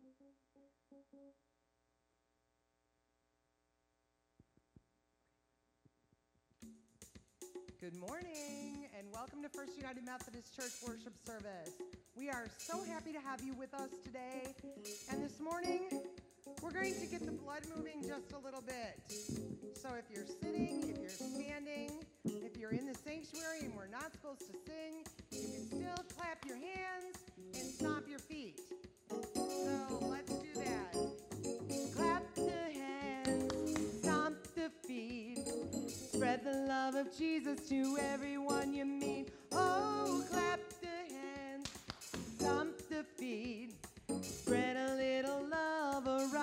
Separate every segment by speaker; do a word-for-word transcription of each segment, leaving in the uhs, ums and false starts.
Speaker 1: Good morning and welcome to First United Methodist Church worship service. We are so happy to have you with us today. And this morning, we're going to get the blood moving just a little bit. So if you're sitting, if you're standing, if you're in the sanctuary and we're not supposed to sing, you can still clap your hands and stomp your feet. So let's do that. Clap the hands, stomp the feet. Spread the love of Jesus to everyone you meet. Oh, clap the hands, stomp the feet. Spread a little love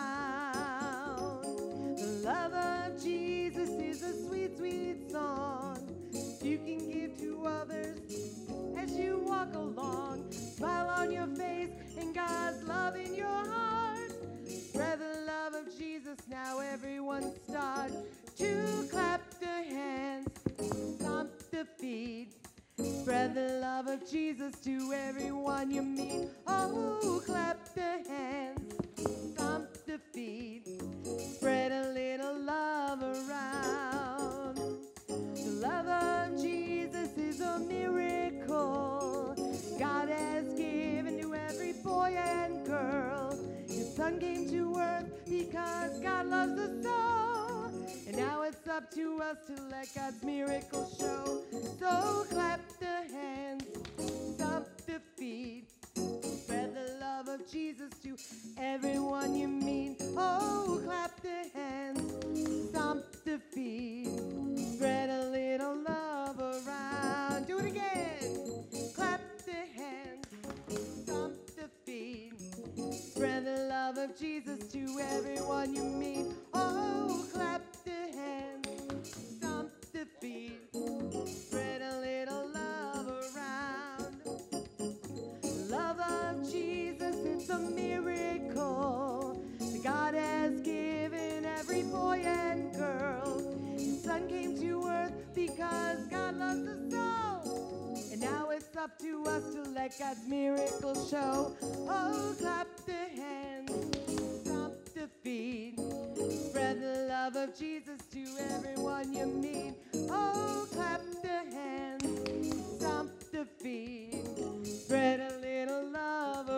Speaker 1: around. The love of Jesus is a sweet, sweet song you can give to others as you walk along. Smile on your face and God's love in your heart. Spread the love of Jesus, now everyone start to clap the hands, stomp the feet. Spread the love of Jesus to everyone you meet. Oh, clap the hands, stomp the feet. Spread a little love around. The love of Jesus is a miracle God has given to every boy and girl. His son came to earth because God loves us so. And now it's up to us to let God's miracle show. So clap the hands, stomp the feet. Spread the love of Jesus to everyone you meet. Oh, clap the hands, stomp the feet. Spread a little love around. Do it again. Clap the hands, stomp the feet. Spread the love of Jesus to everyone you meet. Oh, clap the hands, stomp the feet. Spread a little love around. The love of Jesus, it's a miracle that God has given every boy and girl. His son came to earth because God loves us so. And now it's up to us to let God's miracle show. Oh, clap the hands, stomp the feet. Spread the love of Jesus to everyone you meet. Oh, clap the hands, stomp the feet. Spread a little love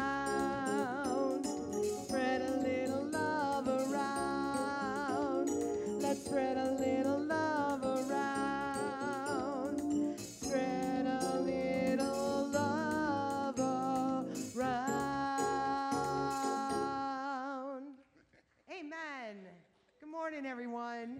Speaker 1: around. Spread a little love around. Let's spread a little love around. Spread a little love around. Amen. Good morning, everyone.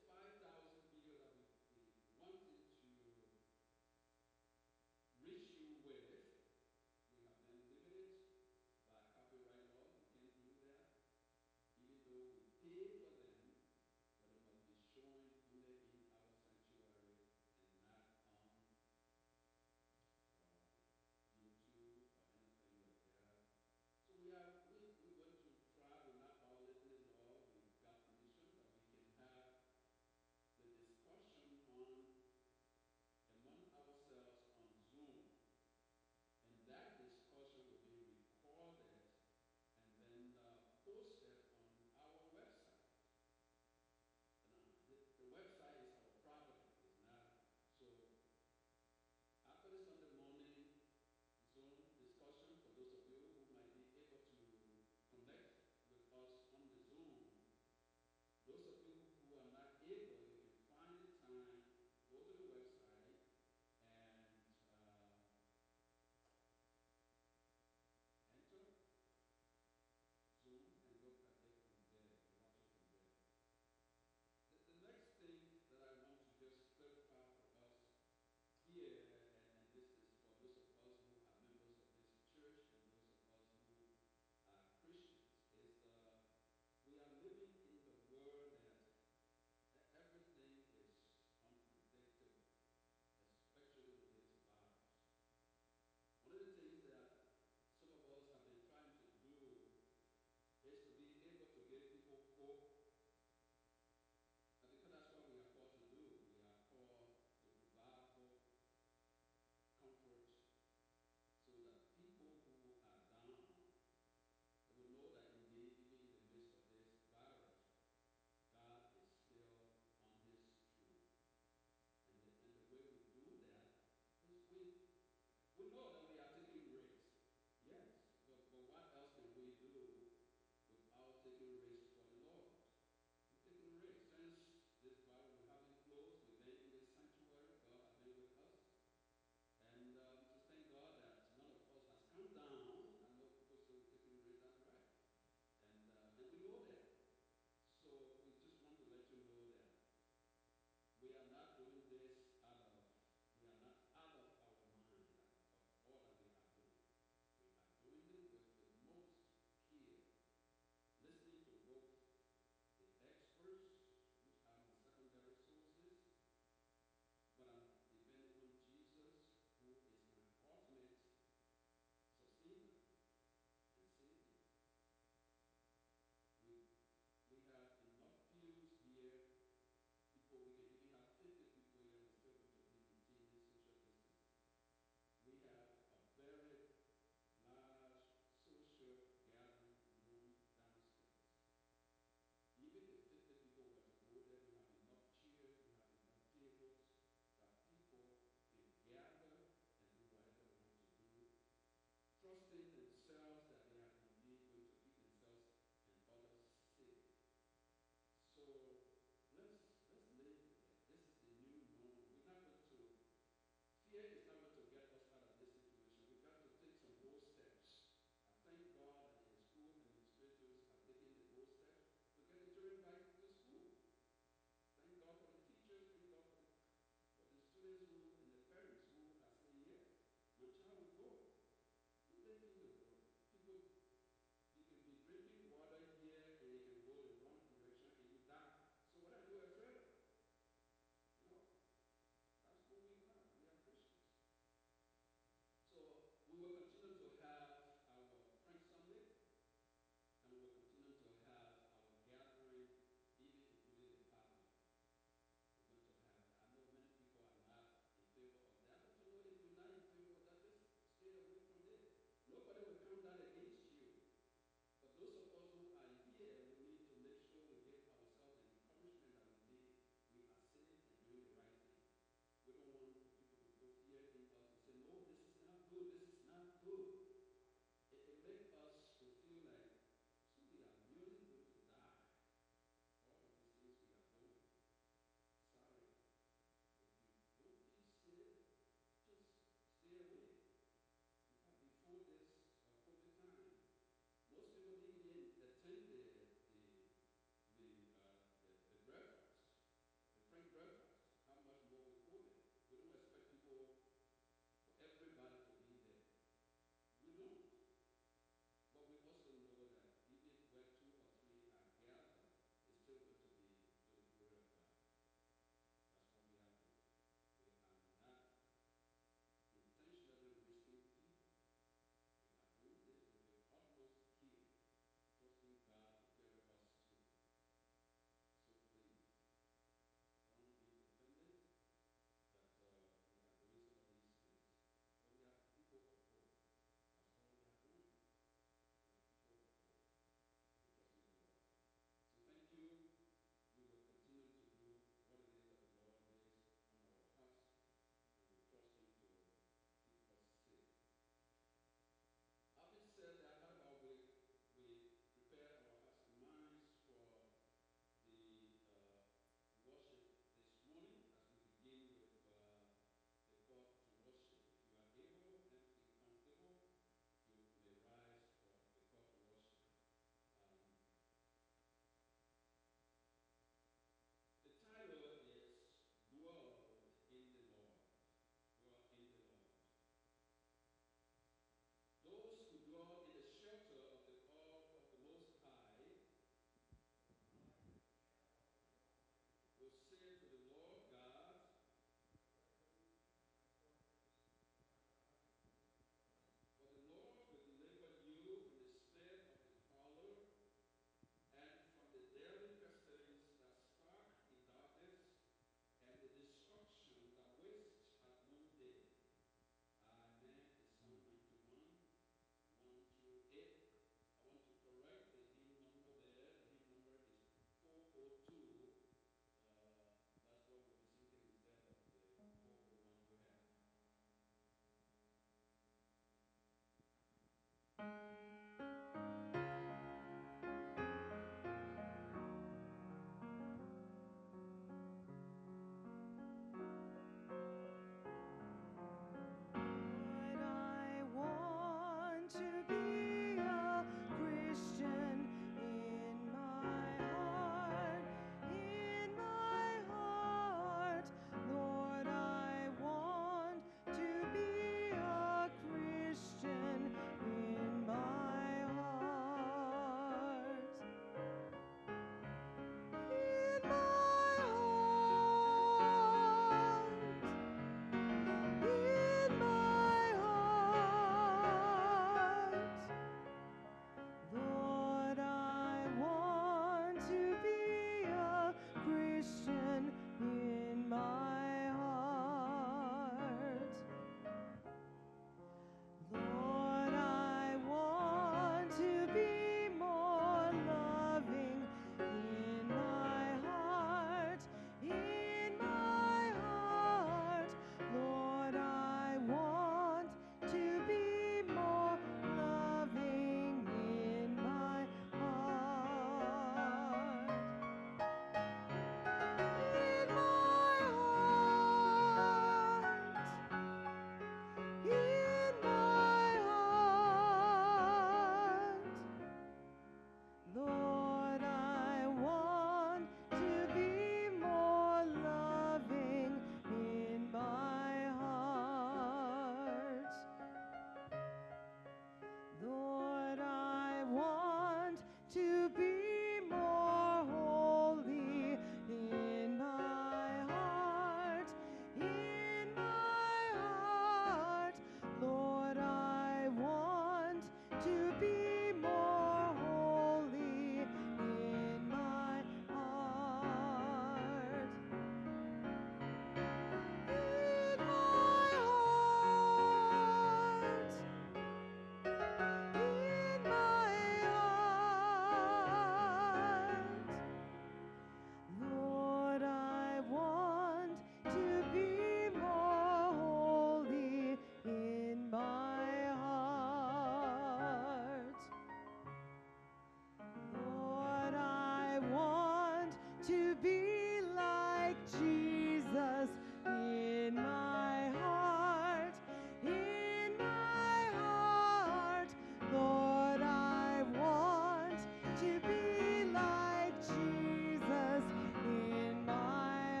Speaker 1: like Jesus in my heart, in my heart. Lord, I want to be like Jesus in my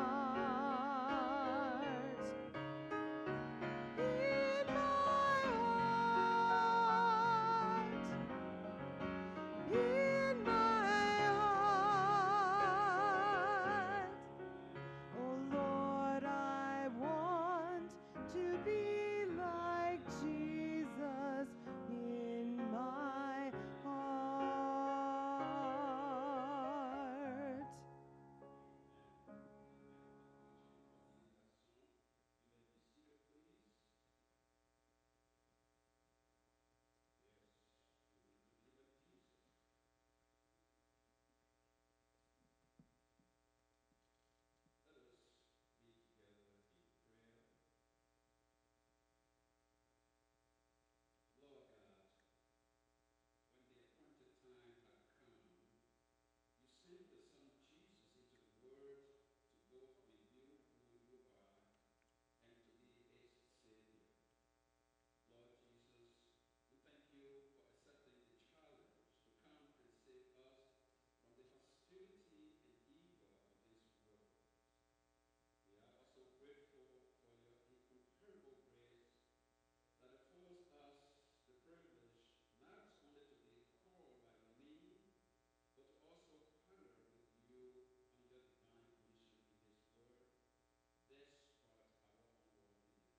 Speaker 1: heart. In my heart. In my heart. Oh Lord, I want to be like Jesus in my heart.
Speaker 2: Let us be together in prayer. Lord God, when the appointed time had come, you sent the Son Jesus into the world to both reveal who you are and to be its Savior. Lord Jesus, we thank you for accepting the challenge to come and save us from the hostility and evil of this world. We are also grateful for your incomparable grace that affords us the privilege not only to be called by your name, but to also partner with you on your divine mission in this world, despite our unworthiness.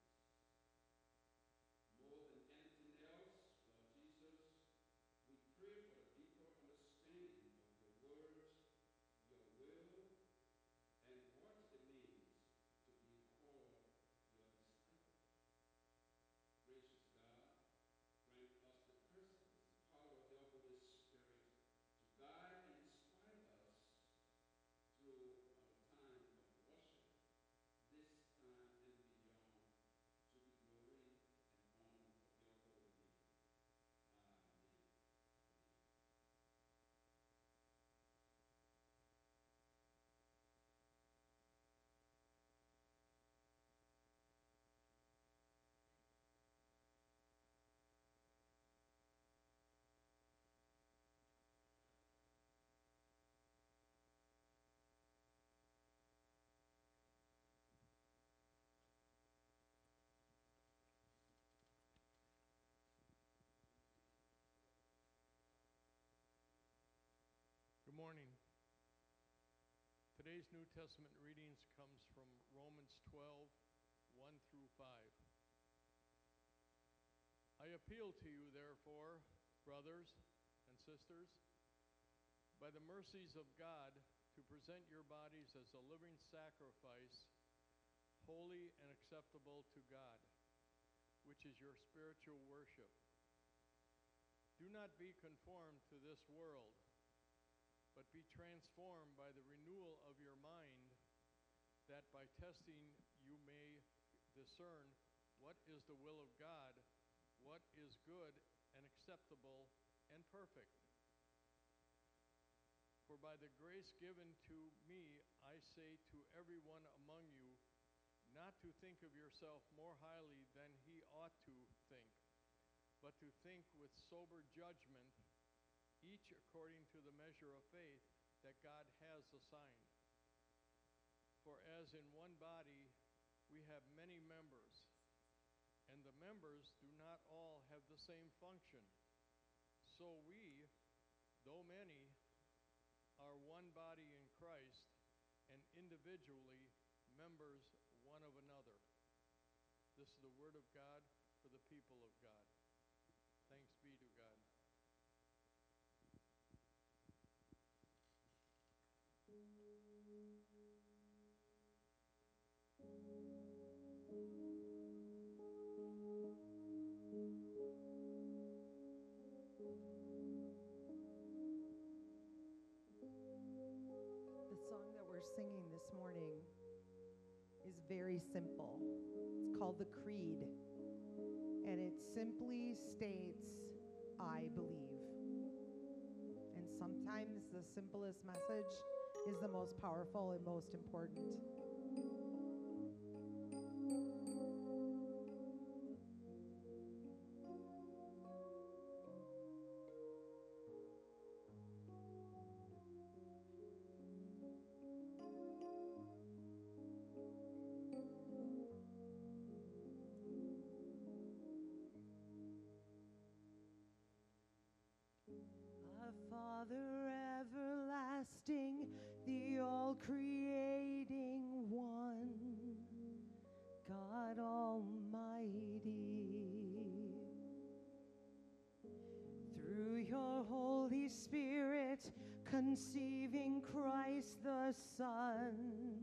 Speaker 2: More than anything else, Lord Jesus, we pray for a deeper understanding of your word, your will, and what it means to be called your disciple. Gracious God, grant us the presence and power of your Holy Spirit to guide and inspire us through our time of worship, this time and beyond, to the glory and honor of your holy name. Amen.
Speaker 3: Good morning. Today's New Testament readings comes from Romans twelve, one through five. I appeal to you, therefore, brothers and sisters, by the mercies of God, to present your bodies as a living sacrifice, holy and acceptable to God, which is your spiritual worship. Do not be conformed to this world, but be transformed by the renewal of your mind, that by testing you may discern what is the will of God, what is good and acceptable and perfect. For by the grace given to me, I say to everyone among you, not to think of yourself more highly than he ought to think, but to think with sober judgment, each according to the measure of faith that God has assigned. For as in one body we have many members, and the members do not all have the same function, so we, though many, are one body in Christ, and individually members one of another. This is the word of God for the people of God. Thanks be to God.
Speaker 1: The song that we're singing this morning is very simple. It's called The Creed, and it simply states, I believe. And sometimes the simplest message is the most powerful and most important. Our Father everlasting, the all-creating one, God Almighty, through your Holy Spirit, conceiving Christ the Son,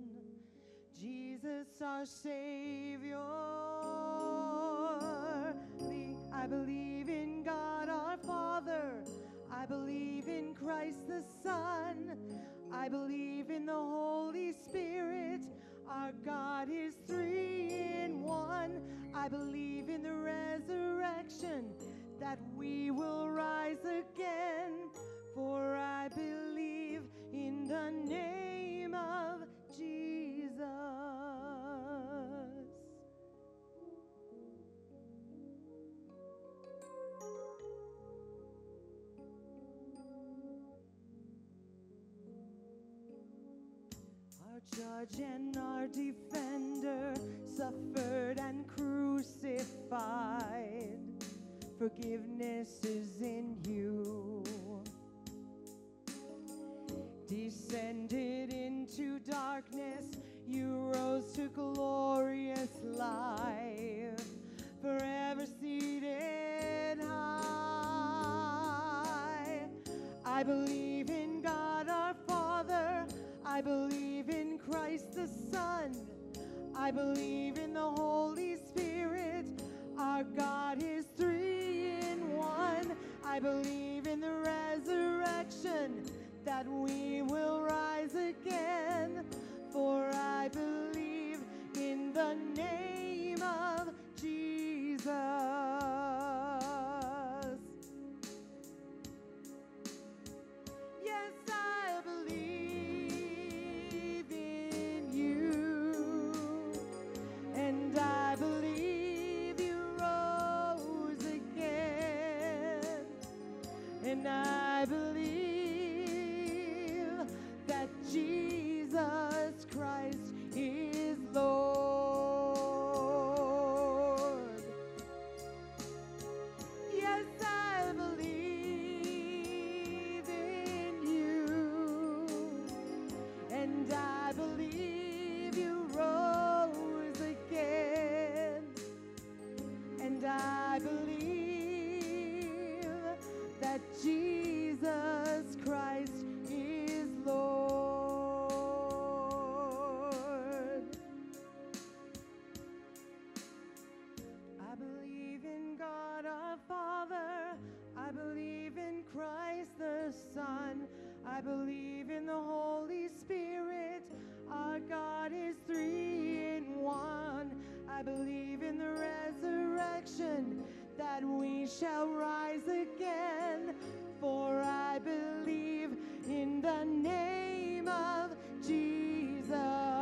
Speaker 1: Jesus our Savior. I believe in God our Father, I believe in Christ the Son, I believe in the Holy Spirit, our God is three in one. I believe in the resurrection, that we will rise again, for I believe in the name of Jesus. Our judge and our defender suffered and crucified. Forgiveness is in you. Descended into darkness, you rose to glorious life, forever seated high. I believe in God our Father, I believe in Christ the Son, I believe in the Holy Spirit, our God is three in one. I believe in the resurrection, that we will rise again, for I believe in the name of Jesus. Yes, I believe in you, and I believe you rose again, and I believe that Jesus Christ is Lord. Yes, I believe in you, and I believe you rose again, and I believe that Jesus Christ is Lord. I believe in God our Father, I believe in Christ the Son, I believe in the Holy Spirit, our God is three in one. I believe in the resurrection, that we shall rise again, for I believe in the name of Jesus.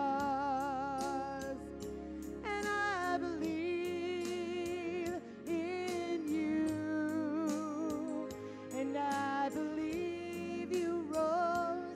Speaker 1: And I believe in you, and I believe you rose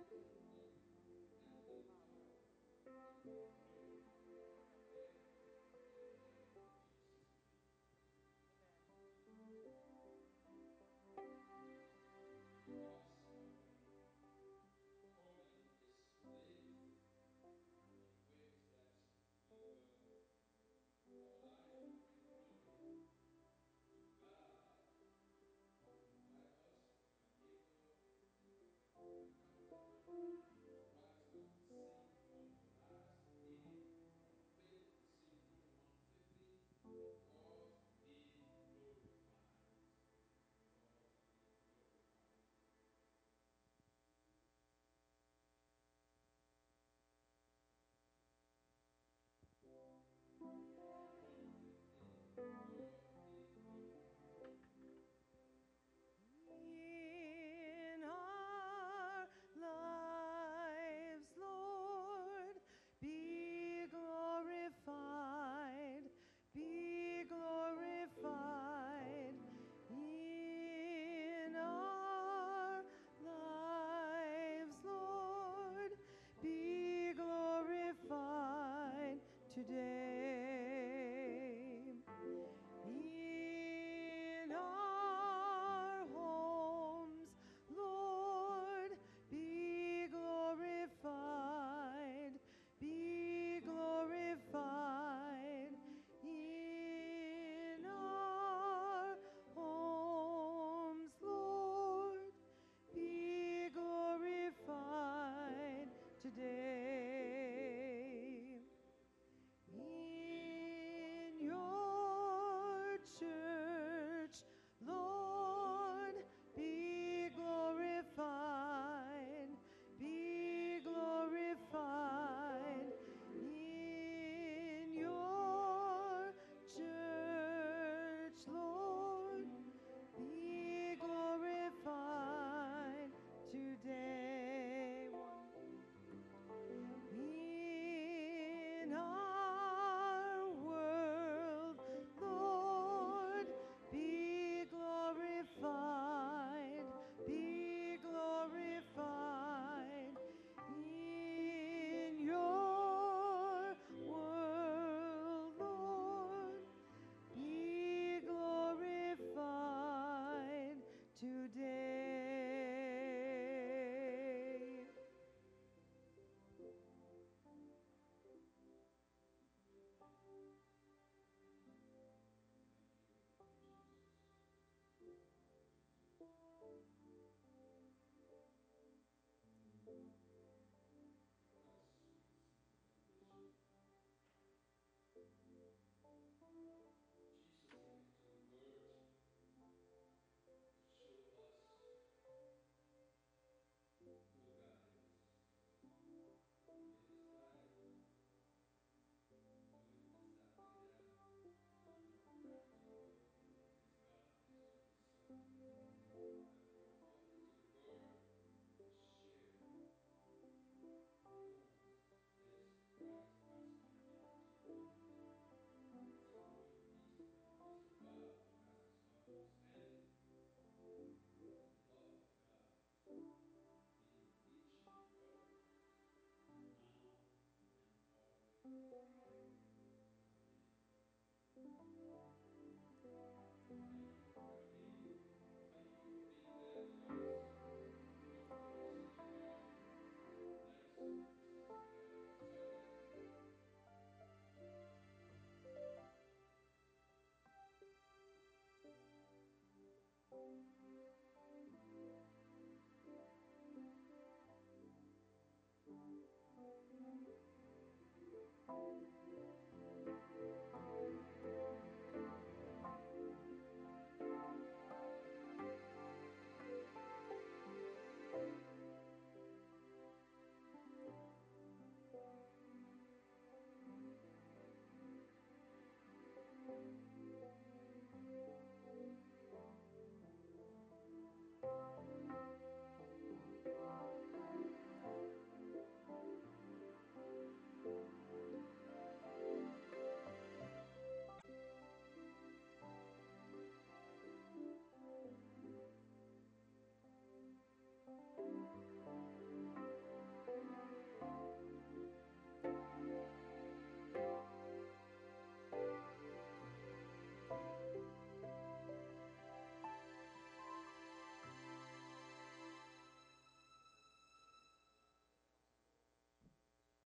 Speaker 1: In our lives, Lord, be glorified, be glorified. In our lives, Lord, be glorified today. In our homes, Lord, be glorified, be glorified. In our homes, Lord, be glorified today. In your church, Lord, be glorified, be glorified. In your church, Lord, be glorified today. In our world, Lord, be glorified, be glorified. In your world, Lord, be glorified today.